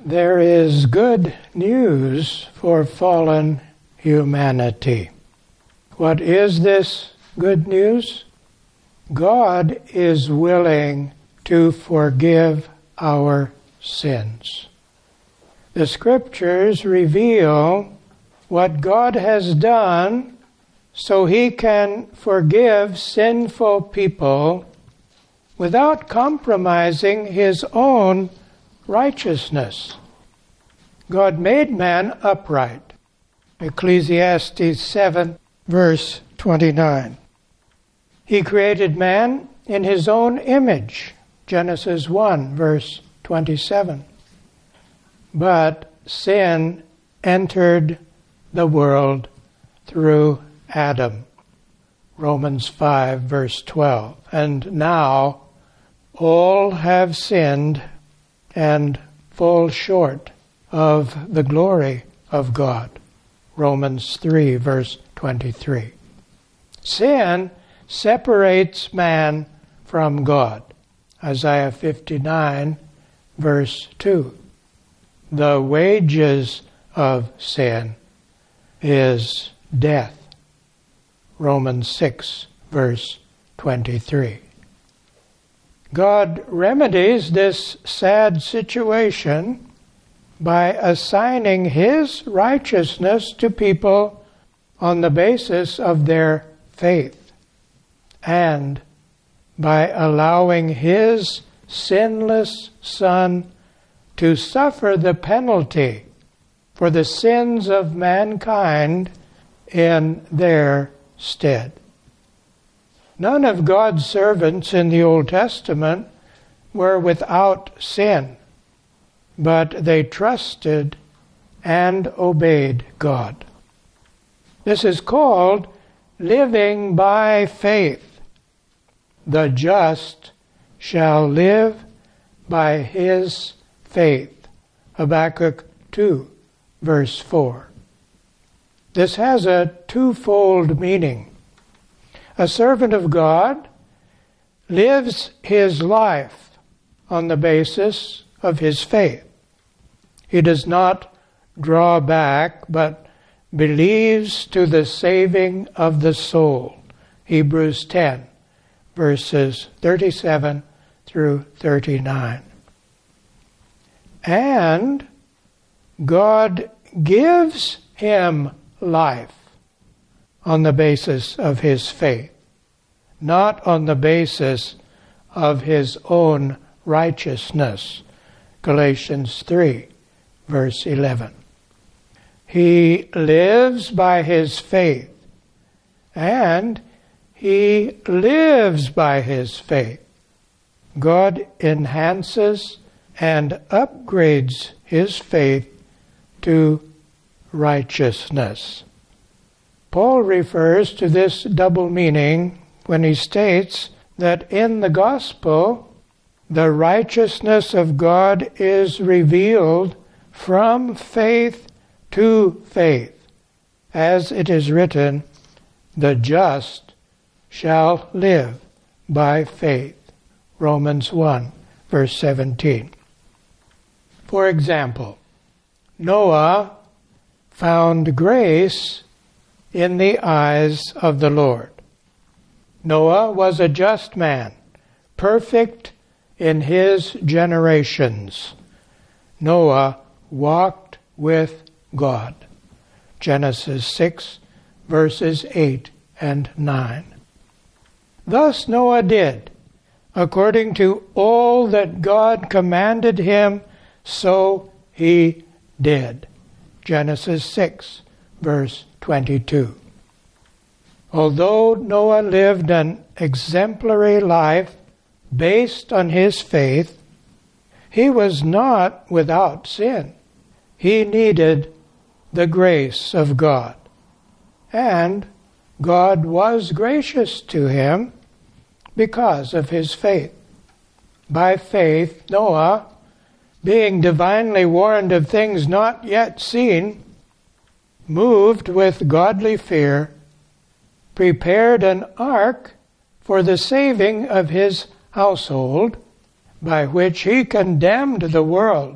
there is good news for fallen humanity. What is this good news? God is willing to forgive our sins. The Scriptures reveal what God has done so He can forgive sinful people without compromising His own righteousness. God made man upright. Ecclesiastes 7, verse 29. He created man in His own image. Genesis 1, verse 27. But sin entered the world through Adam. Romans 5, verse 12. And now all have sinned and fall short of the glory of God. Romans 3, verse 23. Sin separates man from God. Isaiah 59, verse 2. The wages of sin is death. Romans 6, verse 23. God remedies this sad situation by assigning His righteousness to people on the basis of their faith, and by allowing His sinless Son to suffer the penalty for the sins of mankind in their stead. None of God's servants in the Old Testament were without sin, but they trusted and obeyed God. This is called living by faith. The just shall live by his faith. Habakkuk 2, verse 4. This has a twofold meaning. A servant of God lives his life on the basis of his faith. He does not draw back, but believes to the saving of the soul. Hebrews 10, verses 37 through 39. And God gives him life on the basis of his faith, not on the basis of his own righteousness. Galatians 3, verse 11. He lives by his faith, and he lives by his faith. God enhances and upgrades his faith to righteousness. Paul refers to this double meaning when he states that in the gospel, the righteousness of God is revealed from faith to faith. As it is written, the just shall live by faith. Romans 1, verse 17. For example, Noah found grace in the eyes of the Lord. Noah was a just man, perfect in his generations. Noah walked with God. Genesis 6, verses 8 and 9. Thus Noah did, according to all that God commanded him, so he did. Genesis 6, verse 22. Although Noah lived an exemplary life based on his faith, he was not without sin. He needed the grace of God. And God was gracious to him because of his faith. By faith, Noah, being divinely warned of things not yet seen, moved with godly fear, prepared an ark for the saving of his household, by which he condemned the world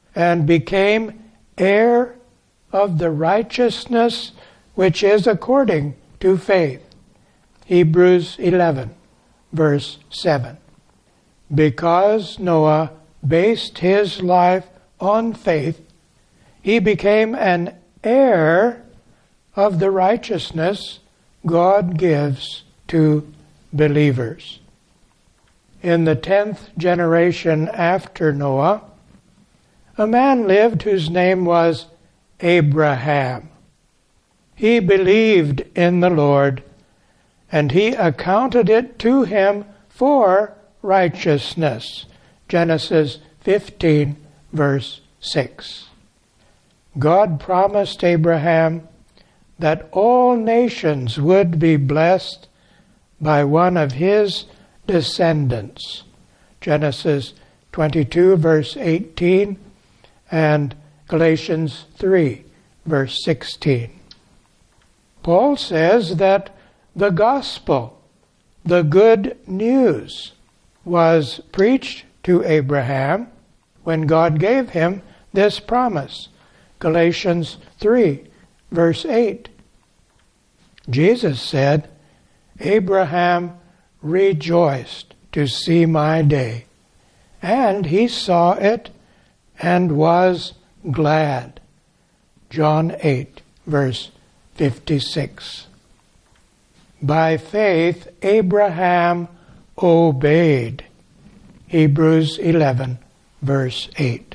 and became heir of the righteousness which is according to faith. Hebrews 11, verse 7. Because Noah based his life on faith, he became an heir of the righteousness God gives to believers. In the 10th generation after Noah, a man lived whose name was Abraham. He believed in the Lord, and he accounted it to him for righteousness. Genesis 15, verse 6. God promised Abraham that all nations would be blessed by one of his descendants. Genesis 22, verse 18, and Galatians 3, verse 16. Paul says that the gospel, the good news, was preached to Abraham when God gave him this promise. Galatians 3, verse 8. Jesus said, Abraham rejoiced to see my day, and he saw it and was glad. John 8, verse 56. By faith, Abraham obeyed. Hebrews 11, verse 8.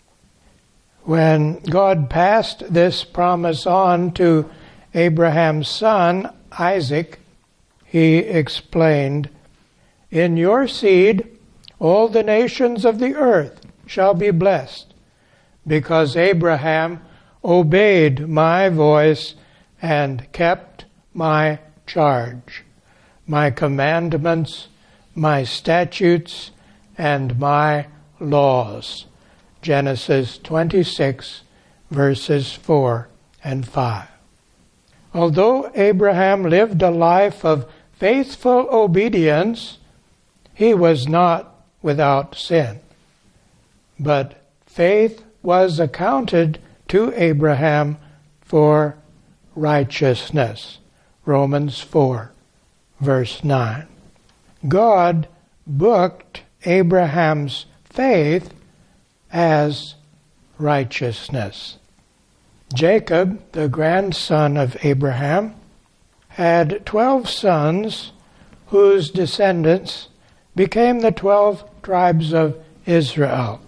When God passed this promise on to Abraham's son, Isaac, he explained, In your seed all the nations of the earth shall be blessed, because Abraham obeyed my voice and kept my charge, my commandments, my statutes, and my laws. Genesis 26, verses 4 and 5. Although Abraham lived a life of faithful obedience, he was not without sin. But faith was accounted to Abraham for righteousness. Romans 4, verse 9. God booked Abraham's faith as righteousness. Jacob, the grandson of Abraham, had 12 sons whose descendants became the 12 tribes of Israel.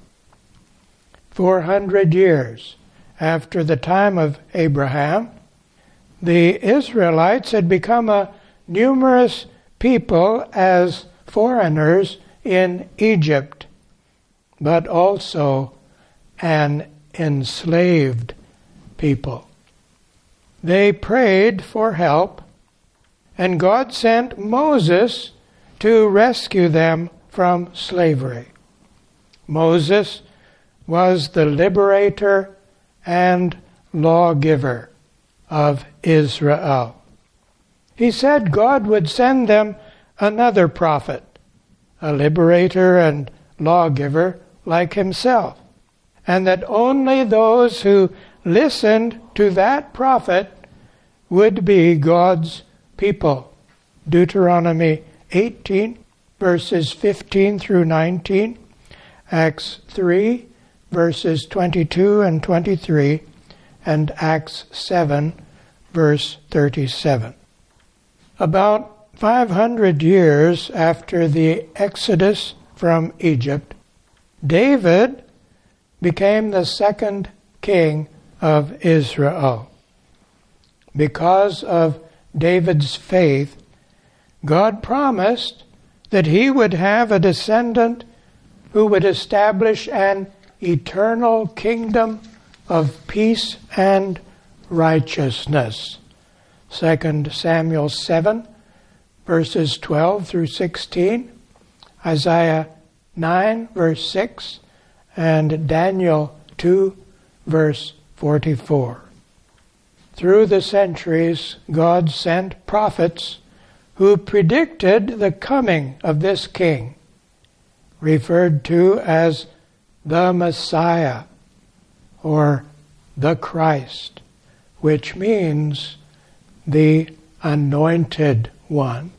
400 years after the time of Abraham, the Israelites had become a numerous people as foreigners in Egypt, but also an enslaved people. They prayed for help, and God sent Moses to rescue them from slavery. Moses was the liberator and lawgiver of Israel. He said God would send them another prophet, a liberator and lawgiver like himself, and that only those who listened to that prophet would be God's people. Deuteronomy 18, verses 15 through 19, Acts 3, verses 22 and 23, and Acts 7, verse 37. About 500 years after the Exodus from Egypt, David became the second king of Israel. Because of David's faith, God promised that he would have a descendant who would establish an eternal kingdom of peace and righteousness. 2 Samuel 7, verses 12 through 16, Isaiah 9, verse 6, and Daniel 2, verse 44. Through the centuries, God sent prophets who predicted the coming of this king, referred to as the Messiah or the Christ, which means the Anointed One.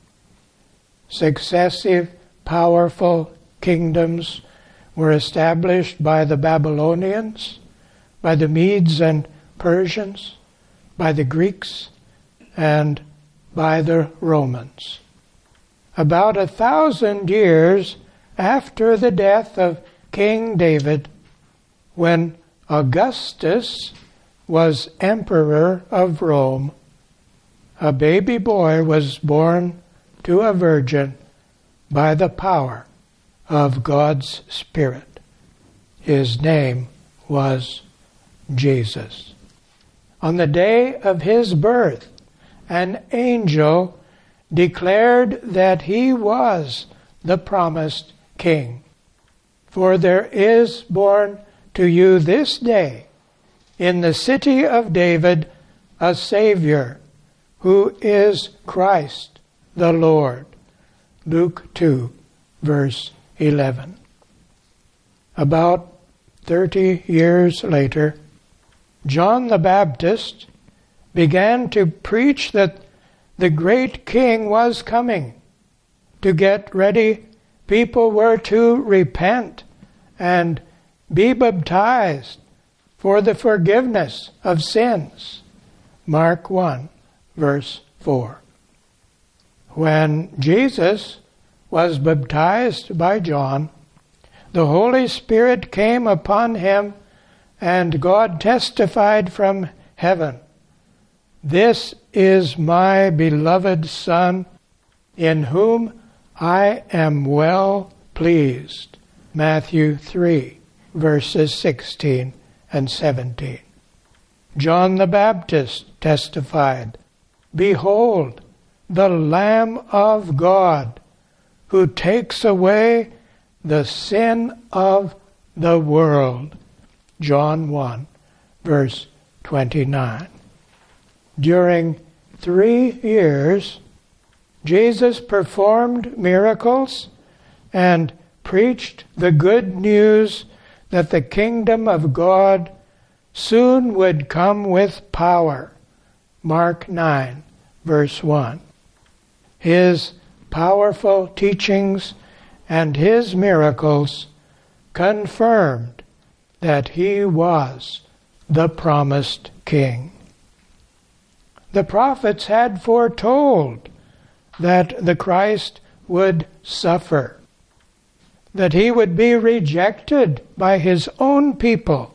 Successive, powerful kingdoms were established by the Babylonians, by the Medes and Persians, by the Greeks, and by the Romans. About 1,000 years after the death of King David, when Augustus was emperor of Rome, a baby boy was born to a virgin by the power of God's Spirit. His name was Jesus. On the day of his birth, an angel declared that he was the promised king. For there is born to you this day in the city of David a Savior, who is Christ the Lord. Luke 2, verse 11. About 30 years later, John the Baptist began to preach that the great king was coming. To get ready, people were to repent and be baptized for the forgiveness of sins. Mark 1, verse 4. When Jesus was baptized by John, the Holy Spirit came upon him, and God testified from heaven, "This is my beloved Son, in whom I am well pleased." Matthew 3, verses 16 and 17. John the Baptist testified, "Behold, the Lamb of God, who takes away the sin of the world." John 1, verse 29. During 3 years, Jesus performed miracles and preached the good news that the kingdom of God soon would come with power. Mark 9, verse 1. His powerful teachings and his miracles confirmed that he was the promised king. The prophets had foretold that the Christ would suffer, that he would be rejected by his own people,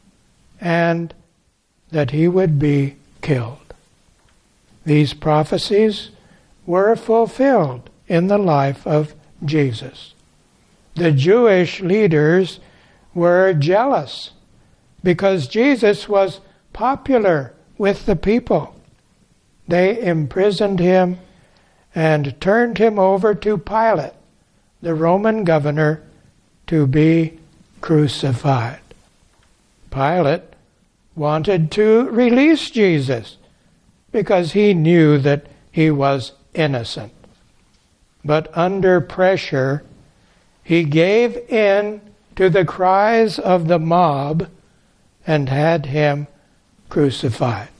and that he would be killed. These prophecies were fulfilled in the life of Jesus. The Jewish leaders were jealous because Jesus was popular with the people. They imprisoned him and turned him over to Pilate, the Roman governor, to be crucified. Pilate wanted to release Jesus because he knew that he was innocent. But under pressure, he gave in to the cries of the mob and had him crucified.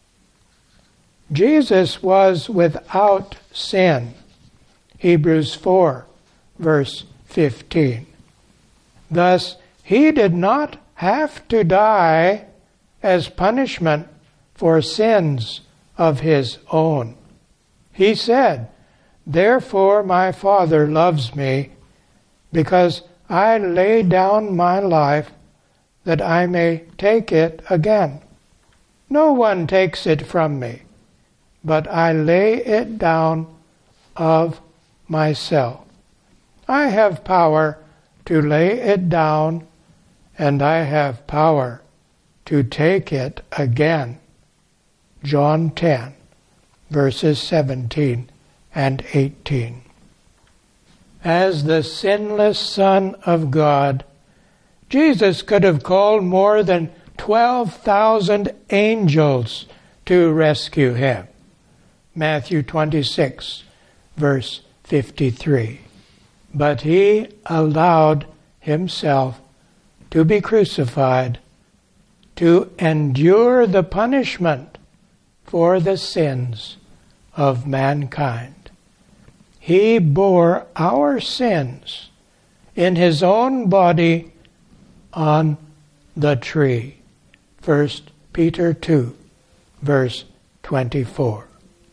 Jesus was without sin. Hebrews 4, verse 15. Thus, he did not have to die as punishment for sins of his own. He said, "Therefore my Father loves me, because I lay down my life that I may take it again. No one takes it from me, but I lay it down of myself. I have power to lay it down, and I have power to take it again." John 10, verses 17 and 18. As the sinless Son of God, Jesus could have called more than 12,000 angels to rescue him. Matthew 26, verse 53. But he allowed himself to be crucified to endure the punishment for the sins of mankind. He bore our sins in his own body on the tree. 1 Peter 2, verse 24.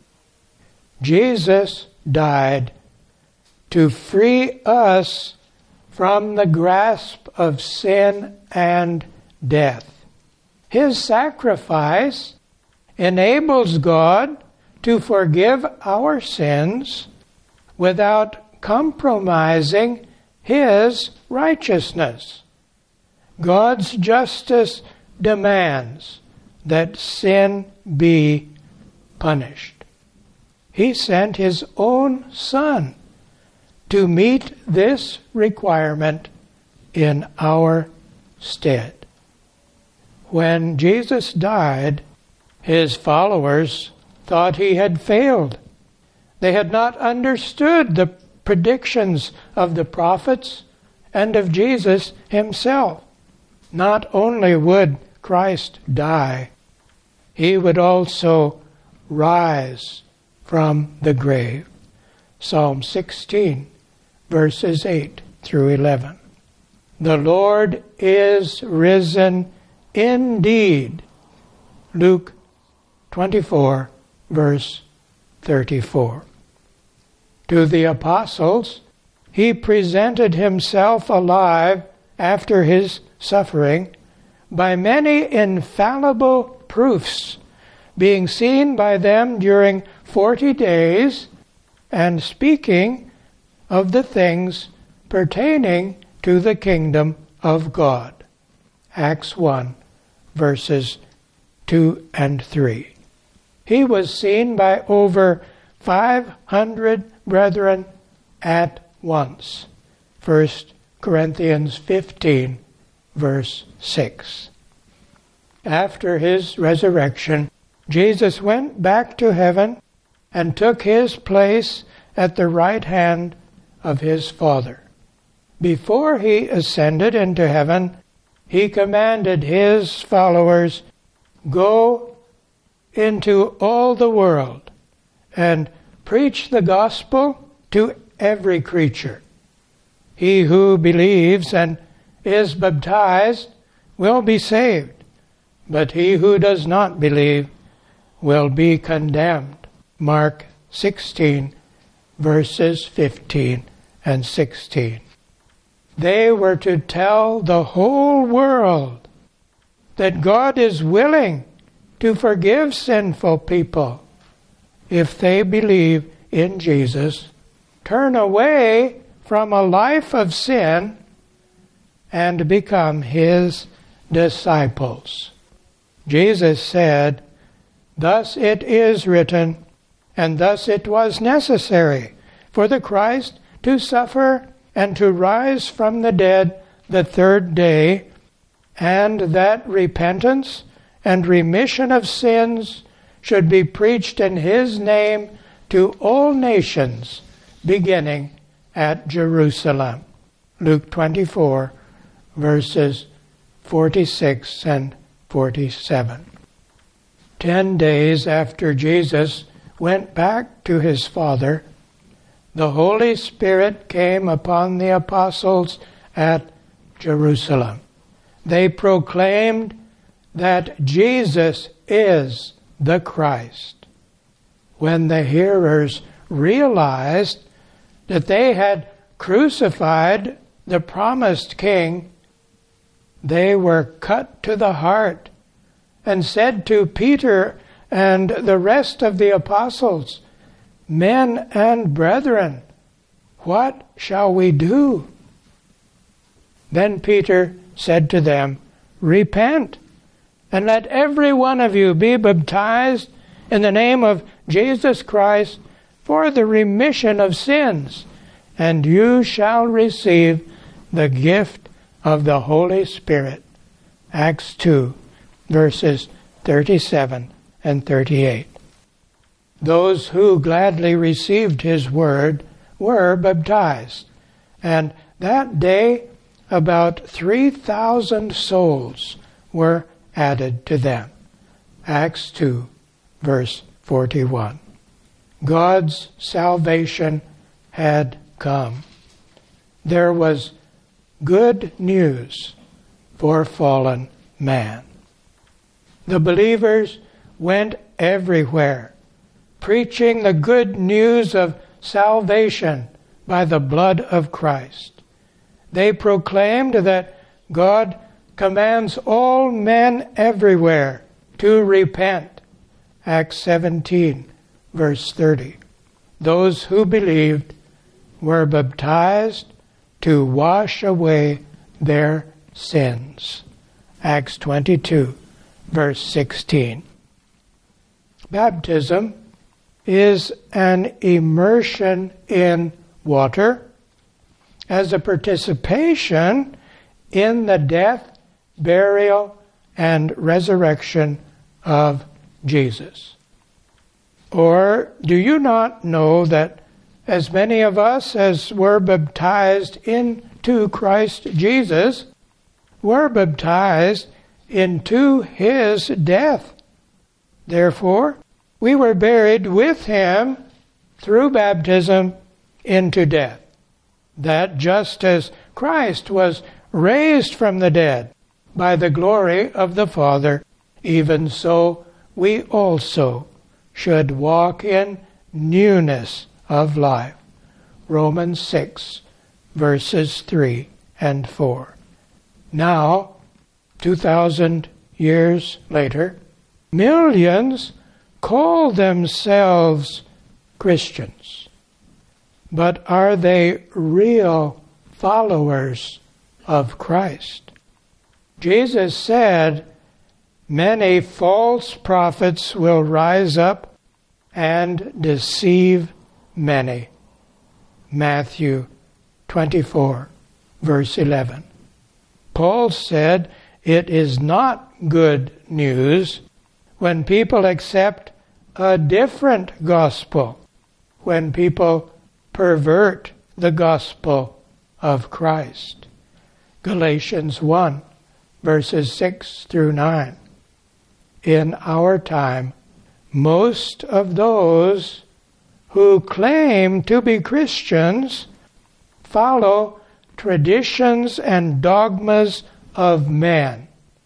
Jesus died to free us from the grasp of sin and death. His sacrifice enables God to forgive our sins without compromising his righteousness. God's justice demands that sin be punished. He sent his own Son to meet this requirement in our stead. When Jesus died, his followers thought he had failed. They had not understood the predictions of the prophets and of Jesus himself. Not only would Christ die, he would also rise from the grave. Psalm 16, verses 8 through 11. The Lord is risen indeed. Luke 24, verse 34. To the apostles, he presented himself alive after his suffering by many infallible proofs, being seen by them during 40 days and speaking of the things pertaining to the kingdom of God. Acts 1, verses 2 and 3. He was seen by over 500 brethren at once. 1 Corinthians 15, verse 6. After his resurrection, Jesus went back to heaven and took his place at the right hand of his Father. Before he ascended into heaven, he commanded his followers, "Go into all the world and preach the gospel to every creature. He who believes and is baptized will be saved, but he who does not believe will be condemned." Mark 16, verses 15 and 16. They were to tell the whole world that God is willing to forgive sinful people if they believe in Jesus, turn away from a life of sin, and become his disciples. Jesus said, "Thus it is written, and thus it was necessary for the Christ to suffer and to rise from the dead the third day, and that repentance and remission of sins should be preached in his name to all nations, beginning at Jerusalem." Luke 24, verses 46 and 47. 10 days after Jesus went back to his Father, the Holy Spirit came upon the apostles at Jerusalem. They proclaimed that Jesus is the Christ. When the hearers realized that they had crucified the promised King, they were cut to the heart and said to Peter and the rest of the apostles, "Men and brethren, what shall we do?" Then Peter said to them, "Repent, and let every one of you be baptized in the name of Jesus Christ for the remission of sins, and you shall receive the gift of the Holy Spirit." Acts 2, verses 37 and 38. Those who gladly received his word were baptized, and that day about 3,000 souls were added to them. Acts 2, verse 41. God's salvation had come. There was good news for fallen man. The believers went everywhere, preaching the good news of salvation by the blood of Christ. They proclaimed that God commands all men everywhere to repent. Acts 17, verse 30. Those who believed were baptized to wash away their sins. Acts 22, verse 16. Baptism is an immersion in water as a participation in the death, burial, and resurrection of Jesus. Or do you not know that as many of us as were baptized into Christ Jesus were baptized into his death? Therefore, we were buried with him through baptism into death, that just as Christ was raised from the dead by the glory of the Father, even so we also should walk in newness of life. Romans 6, verses 3 and 4. Now, 2,000 years later, millions call themselves Christians. But are they real followers of Christ? Jesus said, "Many false prophets will rise up and deceive many." Matthew 24, verse 11. Paul said it is not good news when people accept a different gospel, when people pervert the gospel of Christ. Galatians 1, verses 6 through 9. In our time, most of those who claim to be Christians follow traditions and dogmas of men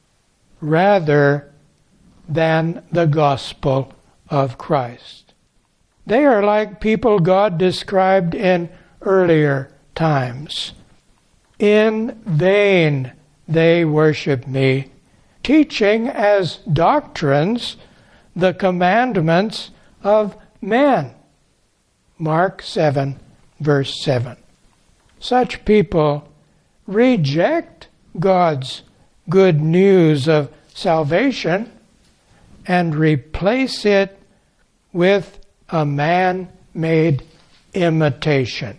rather than the gospel of Christ. They are like people God described in earlier times. In vain they worship me, teaching as doctrines the commandments of men. Mark 7, verse 7. Such people reject God's good news of salvation and replace it with a man-made imitation.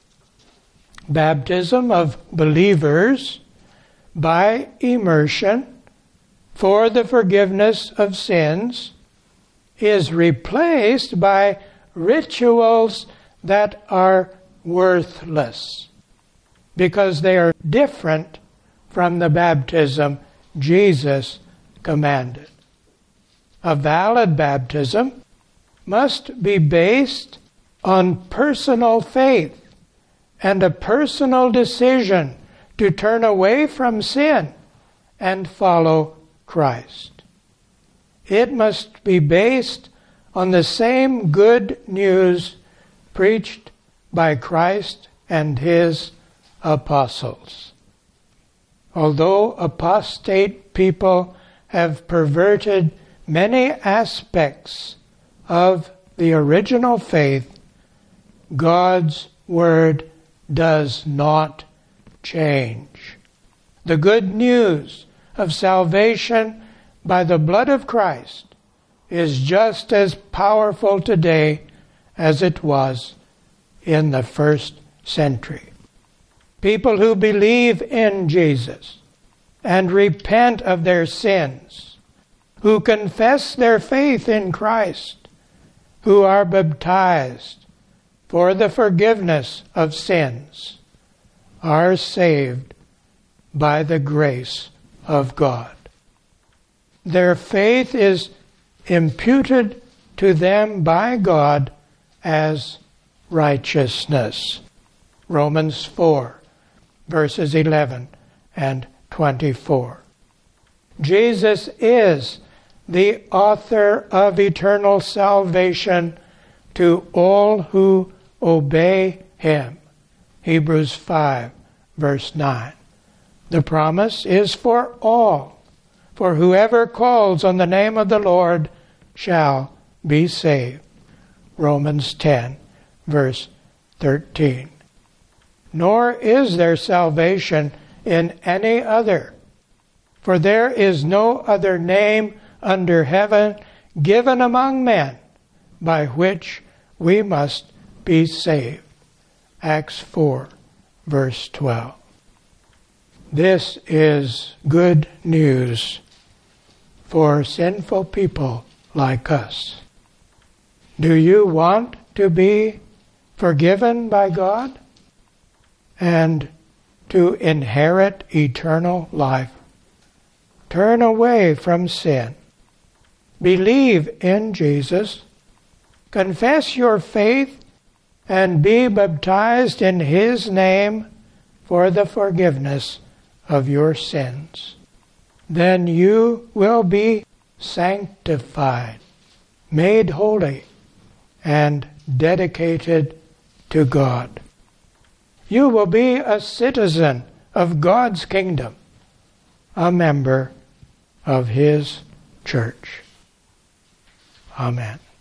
Baptism of believers by immersion for the forgiveness of sins is replaced by rituals that are worthless because they are different from the baptism Jesus commanded. A valid baptism must be based on personal faith and a personal decision to turn away from sin and follow Christ. It must be based on the same good news preached by Christ and his apostles. Although apostate people have perverted many aspects of the original faith, God's Word does not change. The good news of salvation by the blood of Christ is just as powerful today as it was in the first century. People who believe in Jesus and repent of their sins, who confess their faith in Christ, who are baptized for the forgiveness of sins, are saved by the grace of God. their faith is imputed to them by God as righteousness. Romans 4, verses 11 and 24. Jesus is the author of eternal salvation to all who obey him. Hebrews 5, verse 9. The promise is for all, for whoever calls on the name of the Lord shall be saved. Romans 10, verse 13. Nor is there salvation in any other, for there is no other name under heaven given among men by which we must be saved. Acts 4, verse 12. This is good news for sinful people like us. Do you want to be forgiven by God and to inherit eternal life? Turn away from sin. Believe in Jesus. Confess your faith and be baptized in his name for the forgiveness of your sins. Then you will be sanctified, made holy, and dedicated to God. You will be a citizen of God's kingdom, a member of his church. Amen.